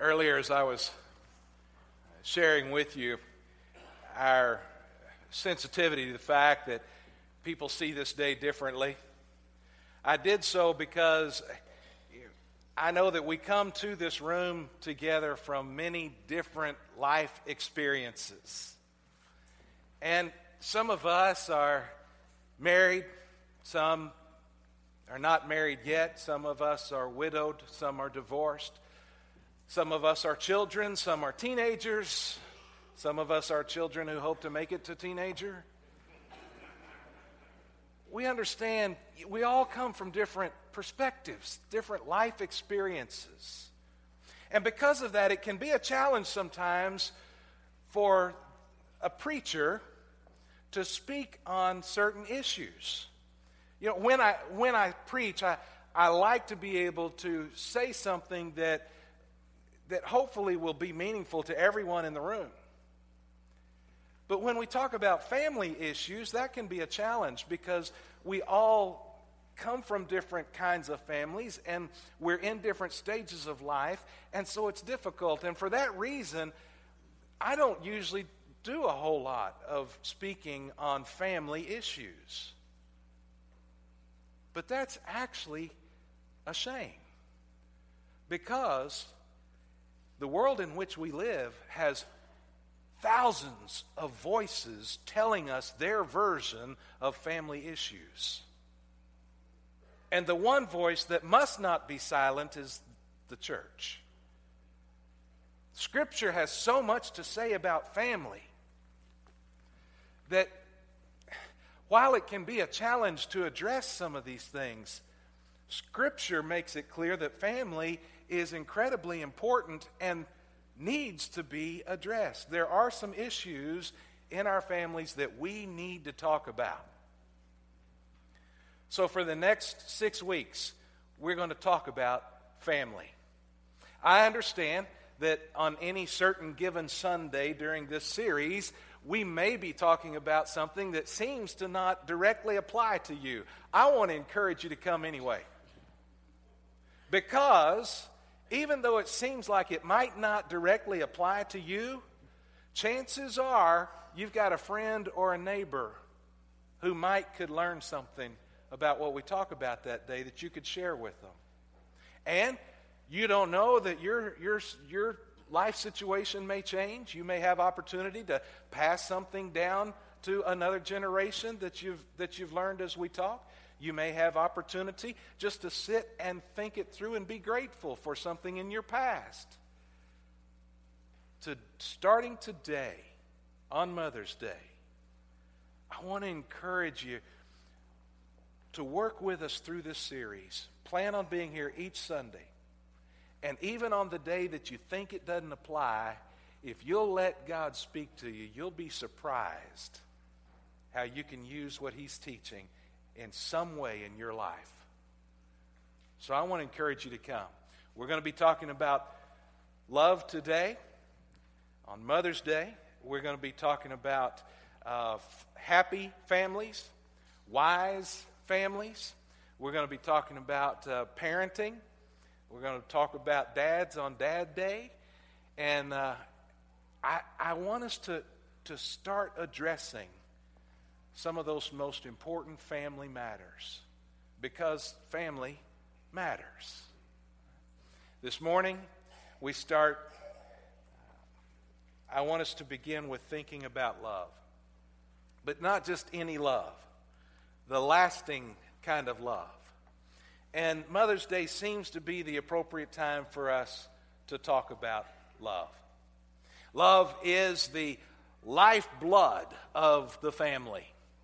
Earlier, as I was sharing with you our sensitivity to the fact that people see this day differently, I did so because I know that we come to this room together from many different life experiences. And some of us are married, some are not married yet, some of us are widowed, some are divorced. Some of us are children, some are teenagers, some of us are children who hope to make it to teenager. We understand we all come from different perspectives, different life experiences. And because of that, it can be a challenge sometimes for a preacher to speak on certain issues. You know, when I preach, I like to be able to say something that hopefully will be meaningful to everyone in the room. But when we talk about family issues, that can be a challenge because we all come from different kinds of families and we're in different stages of life, and so it's difficult. And for that reason, I don't usually do a whole lot of speaking on family issues. But that's actually a shame, because the world in which we live has thousands of voices telling us their version of family issues. And the one voice that must not be silent is the church. Scripture has so much to say about family that while it can be a challenge to address some of these things, Scripture makes it clear that family is incredibly important and needs to be addressed. There are some issues in our families that we need to talk about. So for the next 6 weeks, we're going to talk about family. I understand that on any certain given Sunday during this series, we may be talking about something that seems to not directly apply to you. I want to encourage you to come anyway, because even though it seems like it might not directly apply to you, chances are you've got a friend or a neighbor who could learn something about what we talk about that day that you could share with them. And you don't know that your life situation may change. You may have opportunity to pass something down to another generation that you've learned as we talk. You may have opportunity just to sit and think it through and be grateful for something in your past. Starting today, on Mother's Day, I want to encourage you to work with us through this series. Plan on being here each Sunday. And even on the day that you think it doesn't apply, if you'll let God speak to you, you'll be surprised how you can use what He's teaching in some way in your life. So I want to encourage you to come. We're going to be talking about love today. On Mother's Day, we're going to be talking about happy families, wise families. We're going to be talking about parenting. We're going to talk about dads on Dad Day. And I want us to start addressing some of those most important family matters, because family matters. This morning, I want us to begin with thinking about love. But not just any love, the lasting kind of love. And Mother's Day seems to be the appropriate time for us to talk about love. Love is the lifeblood of the family.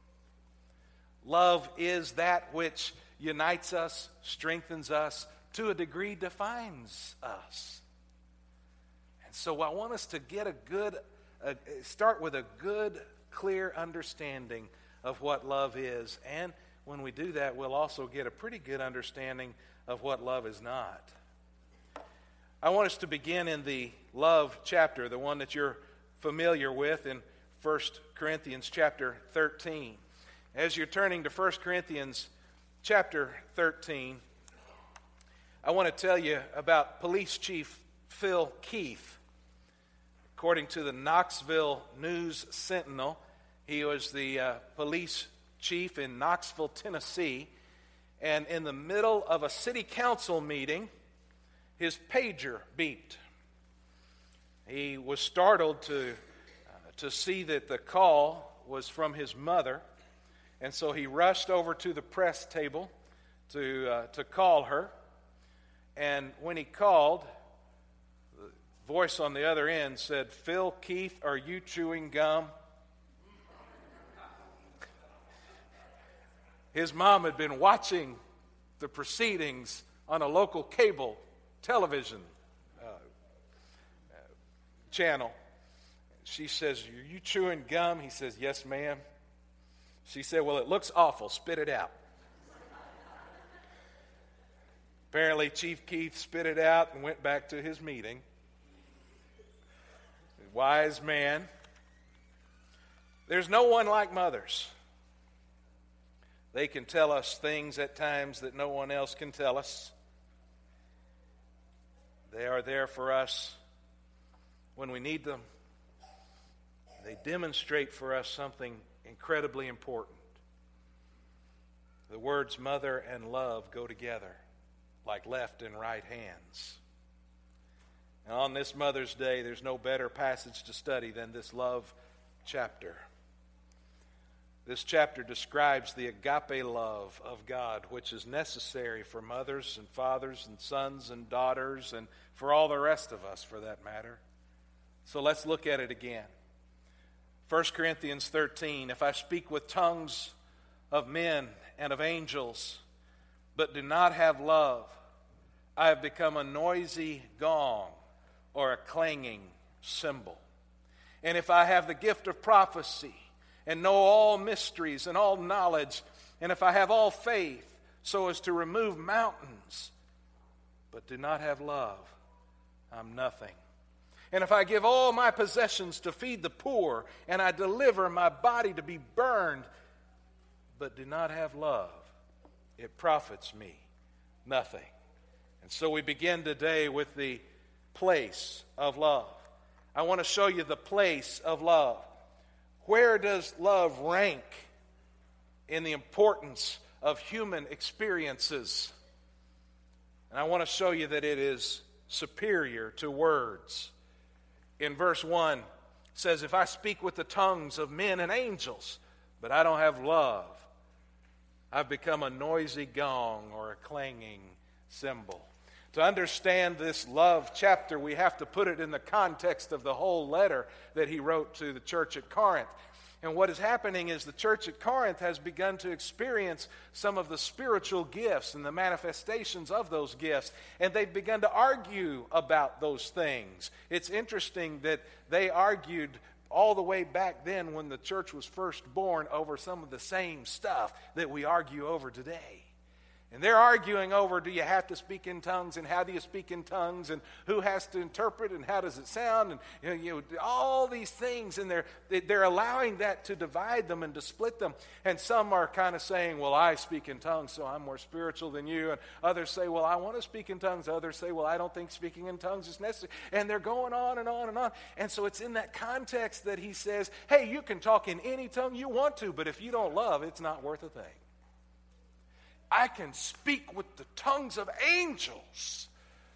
Love is that which unites us, strengthens us, to a degree defines us. And so I want us to get start with a good, clear understanding of what love is. And when we do that, we'll also get a pretty good understanding of what love is not. I want us to begin in the love chapter, the one that you're familiar with, in 1 Corinthians chapter 13. As you're turning to 1 Corinthians chapter 13, I want to tell you about Police Chief Phil Keith. According to the Knoxville News Sentinel, he was the police chief in Knoxville, Tennessee, and in the middle of a city council meeting, his pager beeped. He was startled to see that the call was from his mother, and so he rushed over to the press table to call her. And when he called, the voice on the other end said, "Phil Keith, are you chewing gum?" His mom had been watching the proceedings on a local cable television channel. She says, "Are you chewing gum?" He says, "Yes, ma'am." She said, "Well, it looks awful. Spit it out." Apparently, Chief Keith spit it out and went back to his meeting. Wise man. There's no one like mothers. They can tell us things at times that no one else can tell us. They are there for us when we need them. They demonstrate for us something incredibly important. The words mother and love go together like left and right hands. And on this Mother's Day, there's no better passage to study than this love chapter. This chapter describes the agape love of God, which is necessary for mothers and fathers and sons and daughters and for all the rest of us, for that matter. So let's look at it again. 1 Corinthians 13, if I speak with tongues of men and of angels, but do not have love, I have become a noisy gong or a clanging cymbal. And if I have the gift of prophecy and know all mysteries and all knowledge, and if I have all faith so as to remove mountains, but do not have love, I'm nothing. And if I give all my possessions to feed the poor, and I deliver my body to be burned, but do not have love, it profits me nothing. And so we begin today with the place of love. I want to show you the place of love. Where does love rank in the importance of human experiences? And I want to show you that it is superior to words. In verse 1, it says, if I speak with the tongues of men and angels, but I don't have love, I've become a noisy gong or a clanging cymbal. To understand this love chapter, we have to put it in the context of the whole letter that he wrote to the church at Corinth. And what is happening is the church at Corinth has begun to experience some of the spiritual gifts and the manifestations of those gifts. And they've begun to argue about those things. It's interesting that they argued all the way back then when the church was first born over some of the same stuff that we argue over today. And they're arguing over, do you have to speak in tongues, and how do you speak in tongues, and who has to interpret, and how does it sound, and all these things. And they're allowing that to divide them and to split them. And some are kind of saying, well, I speak in tongues, so I'm more spiritual than you. And others say, well, I want to speak in tongues. Others say, well, I don't think speaking in tongues is necessary. And they're going on and on and on. And so it's in that context that he says, hey, you can talk in any tongue you want to, but if you don't love, it's not worth a thing. I can speak with the tongues of angels,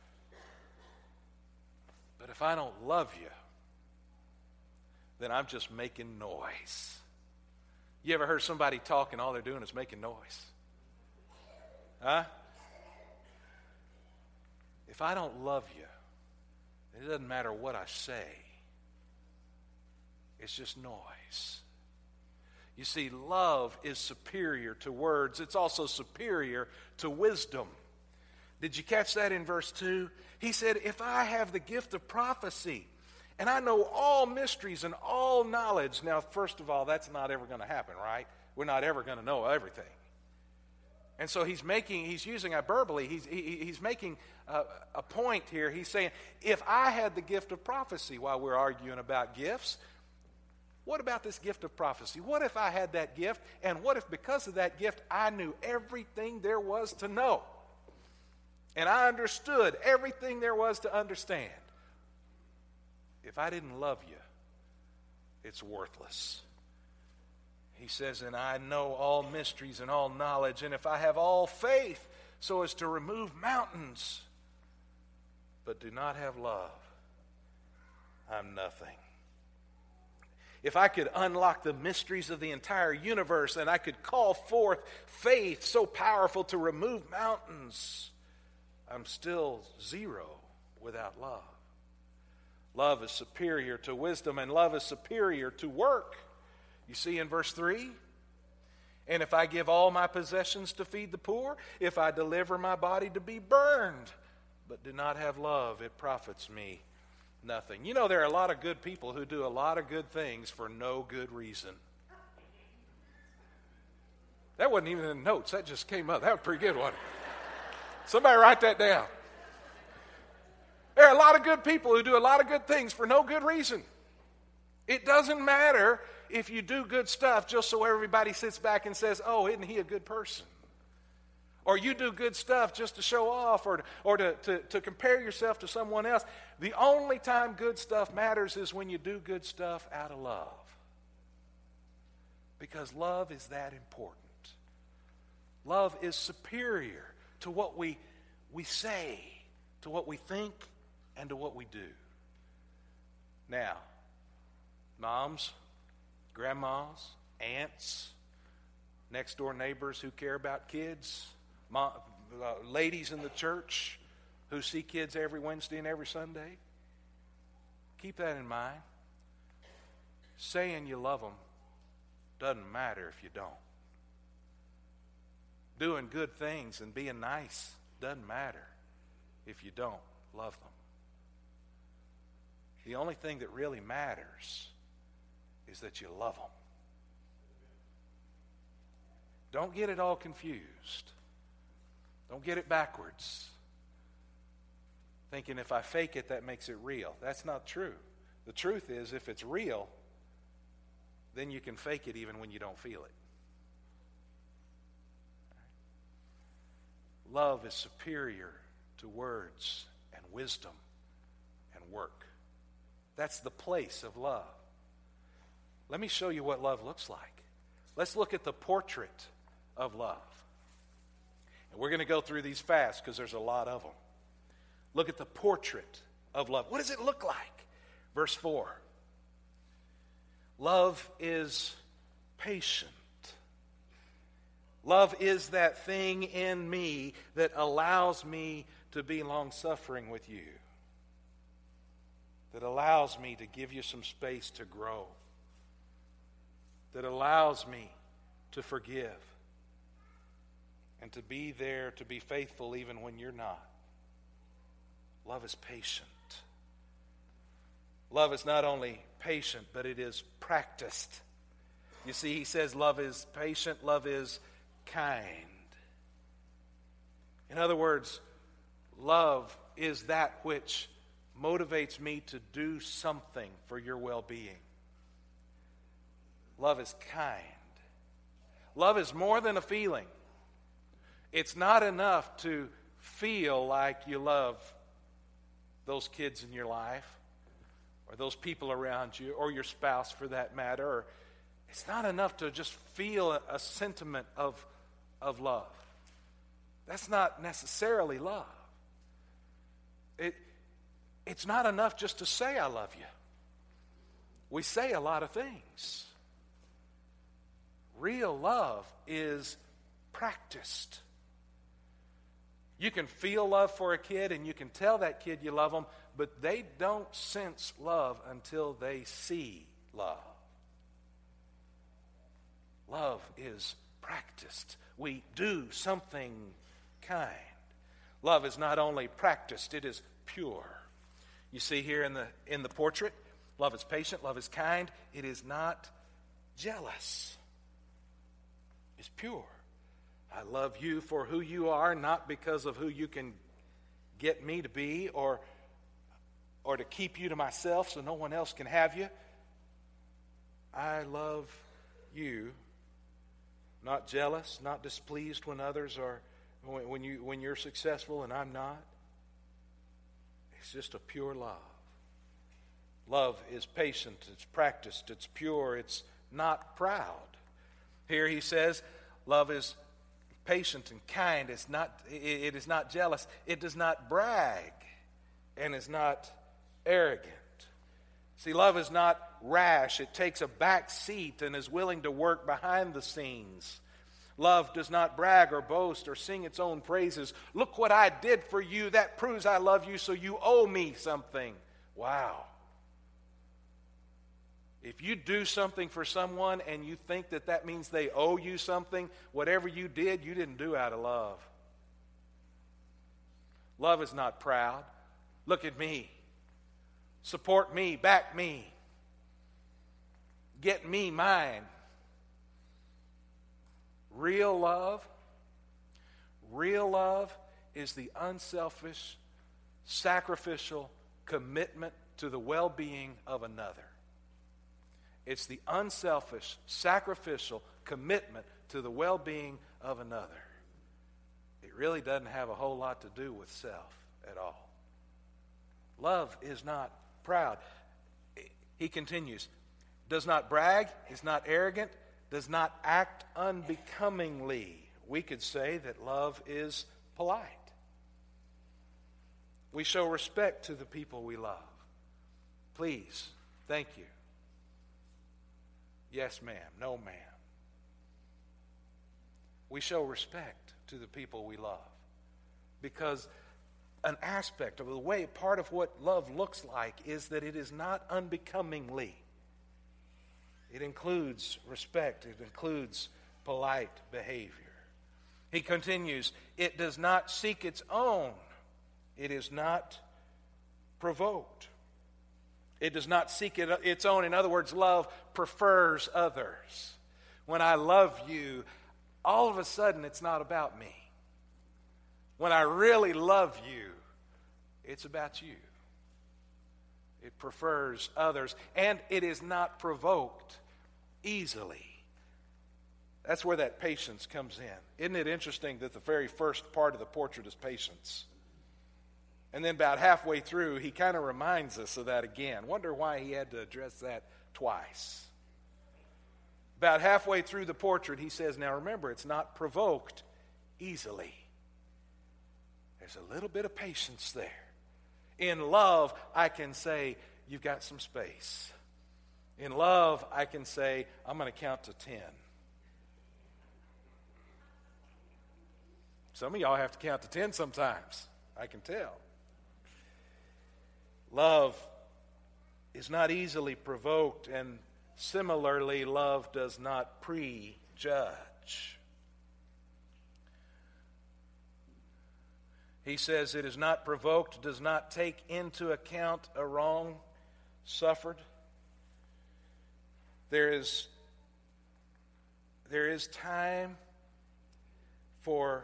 but if I don't love you, then I'm just making noise. You ever heard somebody talk and all they're doing is making noise? Huh? If I don't love you, it doesn't matter what I say. It's just noise. You see, love is superior to words. It's also superior to wisdom. Did you catch that in verse 2? He said, if I have the gift of prophecy, and I know all mysteries and all knowledge. Now, first of all, that's not ever going to happen, right? We're not ever going to know everything. And so he's using hyperbole. He's making a point here. He's saying, if I had the gift of prophecy, while we're arguing about gifts, what about this gift of prophecy? What if I had that gift, and what if because of that gift I knew everything there was to know? and I understood everything there was to understand, if I didn't love you, it's worthless. He says, and I know all mysteries and all knowledge, and if I have all faith so as to remove mountains, but do not have love, I'm nothing. If I could unlock the mysteries of the entire universe and I could call forth faith so powerful to remove mountains, I'm still zero without love. Love is superior to wisdom, and love is superior to work. You see in verse 3, and if I give all my possessions to feed the poor, if I deliver my body to be burned, but do not have love, it profits me nothing. You know, there are a lot of good people who do a lot of good things for no good reason. That wasn't even in the notes. That just came up. That was a pretty good one. Somebody write that down. There are a lot of good people who do a lot of good things for no good reason. It doesn't matter if you do good stuff just so everybody sits back and says, oh, isn't he a good person? Or you do good stuff just to show off or to compare yourself to someone else. The only time good stuff matters is when you do good stuff out of love. Because love is that important. Love is superior to what we say, to what we think, and to what we do. Now, moms, grandmas, aunts, next door neighbors who care about kids, ladies in the church who see kids every Wednesday and every Sunday, keep that in mind. Saying you love them doesn't matter if you don't. Doing good things and being nice doesn't matter if you don't love them. The only thing that really matters is that you love them. Don't get it all confused. Don't get it backwards. Thinking if I fake it, that makes it real. That's not true. The truth is, if it's real, then you can fake it even when you don't feel it. Love is superior to words and wisdom and work. That's the place of love. Let me show you what love looks like. Let's look at the portrait of love. And we're going to go through these fast because there's a lot of them. Look at the portrait of love. What does it look like? Verse 4. Love is patient. Love is that thing in me that allows me to be long-suffering with you. That allows me to give you some space to grow. That allows me to forgive. And to be there, to be faithful even when you're not. Love is patient. Love is not only patient, but it is practiced. You see, he says love is patient, love is kind. In other words, love is that which motivates me to do something for your well-being. Love is kind. Love is more than a feeling. It's not enough to feel like you love those kids in your life or those people around you or your spouse for that matter. It's not enough to just feel a sentiment of love. That's not necessarily love. It's not enough just to say I love you. We say a lot of things. Real love is practiced. You can feel love for a kid and you can tell that kid you love them, but they don't sense love until they see love. Love is practiced. We do something kind. Love is not only practiced, it is pure. You see here in the portrait, love is patient, love is kind. It is not jealous. It's pure. I love you for who you are, not because of who you can get me to be or to keep you to myself so no one else can have you. I love you, not jealous, not displeased when others are when you're successful and I'm not? It's just a pure love. Love is patient, it's practiced, it's pure, it's not proud. Here he says, love is patient and kind. It is not jealous. It does not brag and is not arrogant. See, love is not rash. It takes a back seat and is willing to work behind the scenes. Love does not brag or boast or sing its own praises. Look what I did for you. That proves I love you, so you owe me something. Wow. If you do something for someone and you think that that means they owe you something, whatever you did, you didn't do out of love. Love is not proud. Look at me. Support me. Back me. Get me mine. Real love is the unselfish, sacrificial commitment to the well-being of another. It's the unselfish, sacrificial commitment to the well-being of another. It really doesn't have a whole lot to do with self at all. Love is not proud. He continues, does not brag, is not arrogant, does not act unbecomingly. We could say that love is polite. We show respect to the people we love. Please, thank you. Yes, ma'am. No, ma'am. We show respect to the people we love because an aspect of the way, part of what love looks like is that it is not unbecomingly. It includes respect. It includes polite behavior. He continues, it does not seek its own. It is not provoked. It does not seek its own. In other words, love prefers others. When I love you, all of a sudden it's not about me. When I really love you, it's about you. It prefers others, and it is not provoked easily. That's where that patience comes in. Isn't it interesting that the very first part of the portrait is patience? And then about halfway through, he kind of reminds us of that again. Wonder why he had to address that twice. About halfway through the portrait, he says, now remember, it's not provoked easily. There's a little bit of patience there. In love, I can say, you've got some space. In love, I can say, I'm going to count to 10. Some of y'all have to count to 10 sometimes. I can tell. Love is not easily provoked, and similarly, love does not prejudge. He says it is not provoked, does not take into account a wrong suffered. There is time for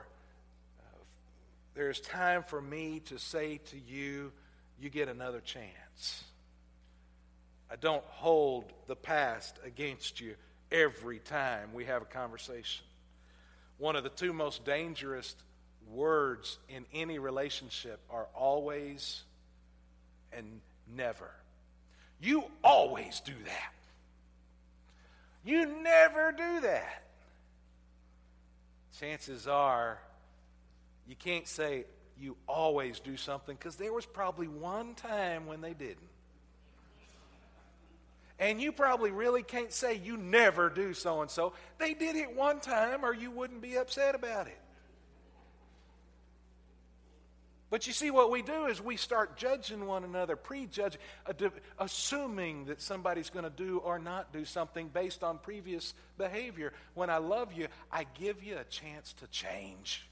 me to say to you, you get another chance. I don't hold the past against you every time we have a conversation. One of the two most dangerous words in any relationship are always and never. You always do that. You never do that. Chances are you can't say you always do something because there was probably one time when they didn't. And you probably really can't say you never do so-and-so. They did it one time or you wouldn't be upset about it. But you see, what we do is we start judging one another, prejudging, assuming that somebody's going to do or not do something based on previous behavior. When I love you, I give you a chance to change.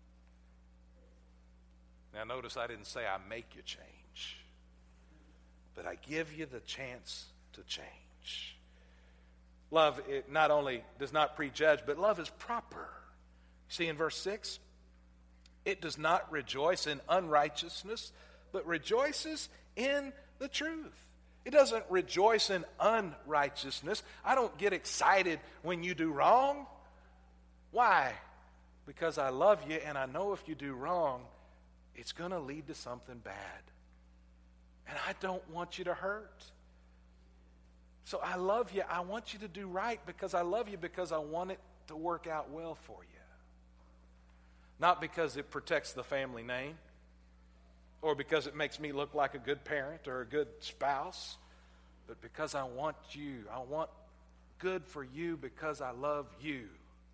Now notice I didn't say I make you change, but I give you the chance to change. Love, it not only does not prejudge, but love is proper. See in verse 6? It does not rejoice in unrighteousness, but rejoices in the truth. It doesn't rejoice in unrighteousness. I don't get excited when you do wrong. Why? because I love you, and I know if you do wrong, it's going to lead to something bad. And I don't want you to hurt. So I love you. I want you to do right because I love you, because I want it to work out well for you. Not because it protects the family name, or because it makes me look like a good parent or a good spouse, but because I want you. I want good for you because I love you.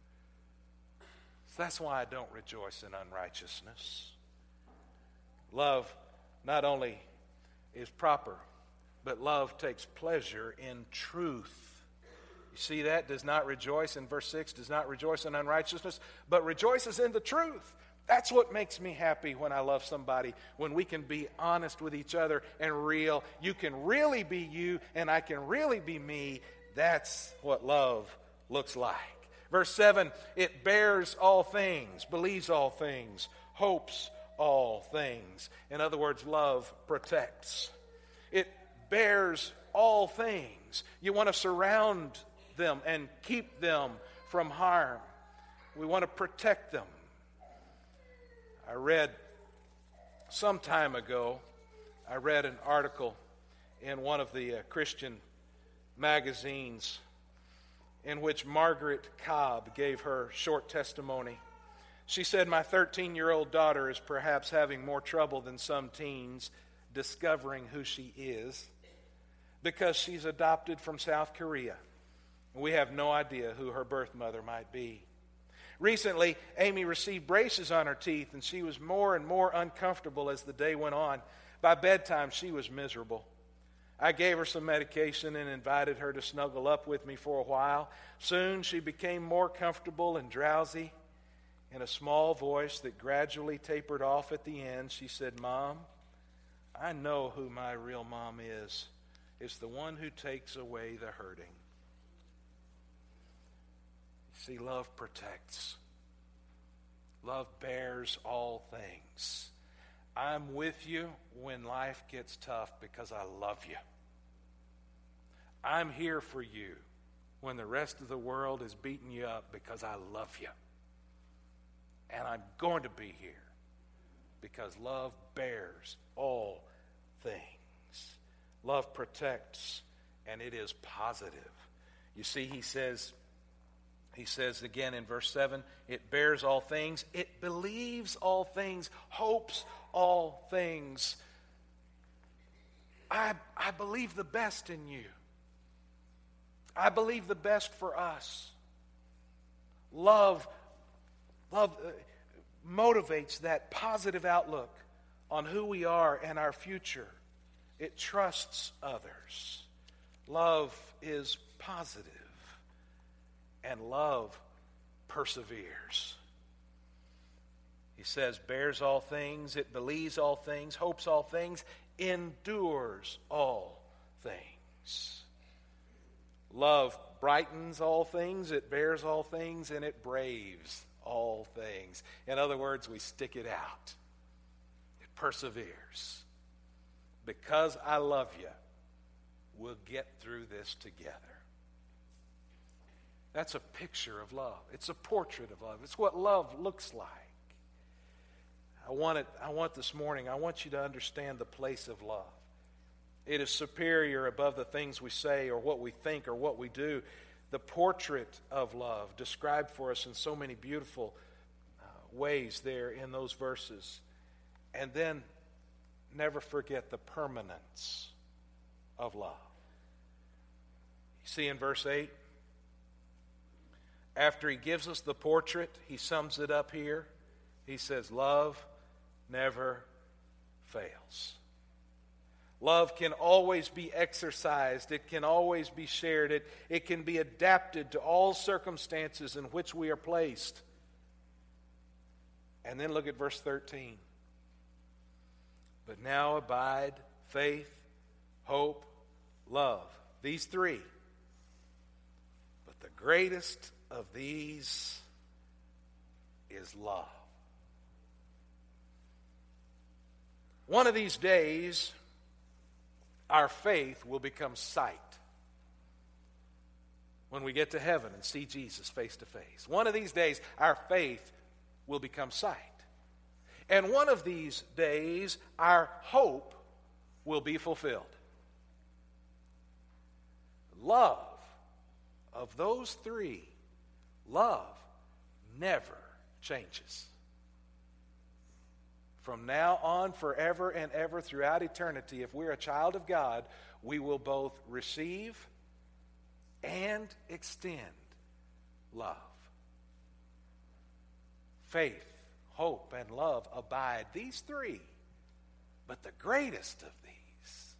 So that's why I don't rejoice in unrighteousness. Love not only is proper, but love takes pleasure in truth. You see that? Does not rejoice, in verse 6, does not rejoice in unrighteousness, but rejoices in the truth. That's what makes me happy when I love somebody, when we can be honest with each other and real. You can really be you, and I can really be me. That's what love looks like. Verse 7, it bears all things, believes all things, hopes all things. In other words, love protects. It bears all things. You want to surround them and keep them from harm. We want to protect them. I read some time ago, an article in one of the Christian magazines in which Margaret Cobb gave her short testimony. She said, "My 13-year-old daughter is perhaps having more trouble than some teens discovering who she is because she's adopted from South Korea. We have no idea who her birth mother might be. Recently, Amy received braces on her teeth, and she was more and more uncomfortable as the day went on. By bedtime, she was miserable. I gave her some medication and invited her to snuggle up with me for a while. Soon, she became more comfortable and drowsy. In a small voice that gradually tapered off at the end, she said, 'Mom, I know who my real mom is. It's the one who takes away the hurting.'" See, love protects. Love bears all things. I'm with you when life gets tough because I love you. I'm here for you when the rest of the world is beating you up because I love you. And I'm going to be here because love bears all things. Love protects, and it is positive. You see, he says again in verse 7, it bears all things, it believes all things, hopes all things. I believe the best in you. I believe the best for us. Love motivates that positive outlook on who we are and our future. It trusts others. Love is positive. And love perseveres. He says, bears all things, it believes all things, hopes all things, endures all things. Love brightens all things, it bears all things, and it braves all things. In other words, we stick it out. It perseveres. Because I love you, we'll get through this together. That's a picture of love. It's a portrait of love. It's what love looks like. I want this morning, I want you to understand the place of love. It is superior above the things we say or what we think or what we do. The portrait of love described for us in so many beautiful ways there in those verses. And then never forget the permanence of love. You see in verse 8, after he gives us the portrait, he sums it up here. He says, love never fails. Love can always be exercised. It can always be shared. It can be adapted to all circumstances in which we are placed. And then look at verse 13. But now abide faith, hope, love. These three. But the greatest of these is love. One of these days, our faith will become sight when we get to heaven and see Jesus face to face. One of these days, our faith will become sight. And one of these days, our hope will be fulfilled. Love, of those three, love never changes. From now on, forever and ever, throughout eternity, if we're a child of God, we will both receive and extend love. Faith, hope, and love abide, these three. But the greatest of these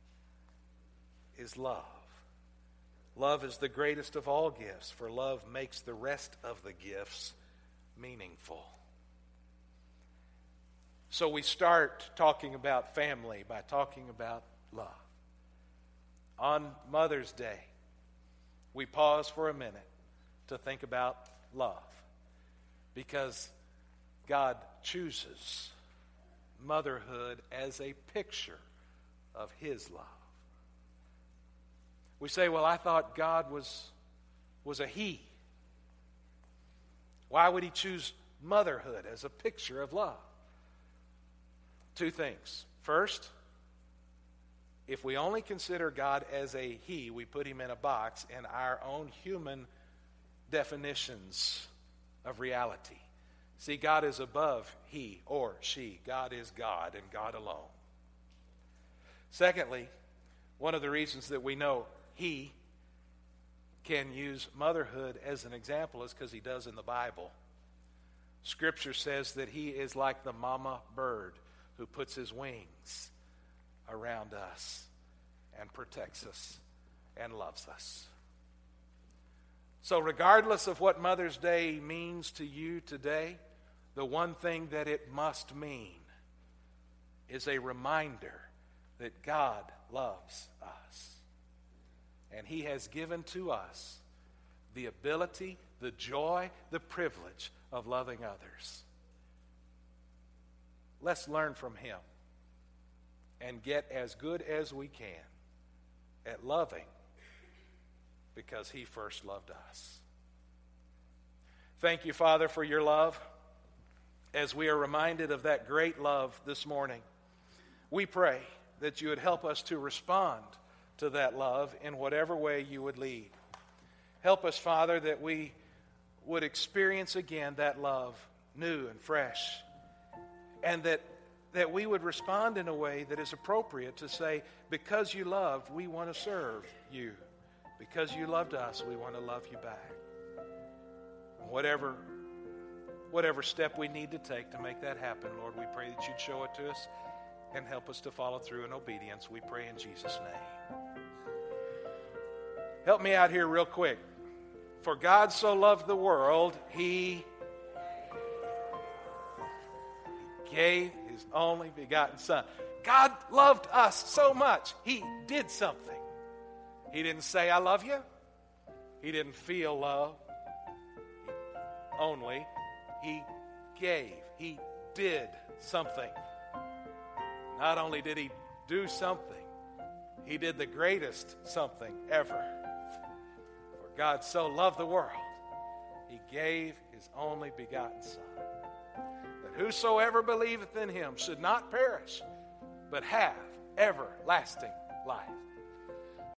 is love. Love is the greatest of all gifts, for love makes the rest of the gifts meaningful. So we start talking about family by talking about love. On Mother's Day, we pause for a minute to think about love, because God chooses motherhood as a picture of His love. We say, well, I thought God was a He. Why would He choose motherhood as a picture of love? Two things. First, if we only consider God as a He, we put Him in a box in our own human definitions of reality. See, God is above he or she. God is God and God alone. Secondly, one of the reasons that we know He can use motherhood as an example is because He does in the Bible. Scripture says that He is like the mama bird who puts His wings around us and protects us and loves us. So regardless of what Mother's Day means to you today, the one thing that it must mean is a reminder that God loves us. And He has given to us the ability, the joy, the privilege of loving others. Let's learn from Him and get as good as we can at loving, because He first loved us. Thank you, Father, for your love. As we are reminded of that great love this morning, we pray that you would help us to respond to that love in whatever way you would lead. Help us, Father, that we would experience again that love new and fresh, and that we would respond in a way that is appropriate to say, because you loved, we want to serve you. Because you loved us, we want to love you back. Whatever step we need to take to make that happen, Lord, we pray that you'd show it to us and help us to follow through in obedience. We pray in Jesus' name. Help me out here real quick. For God so loved the world, He gave His only begotten Son. God loved us so much, He did something. He didn't say, I love you. He didn't feel love. He gave. He did something. Not only did He do something, He did the greatest something ever. For God so loved the world, He gave His only begotten Son, that whosoever believeth in Him should not perish, but have everlasting life.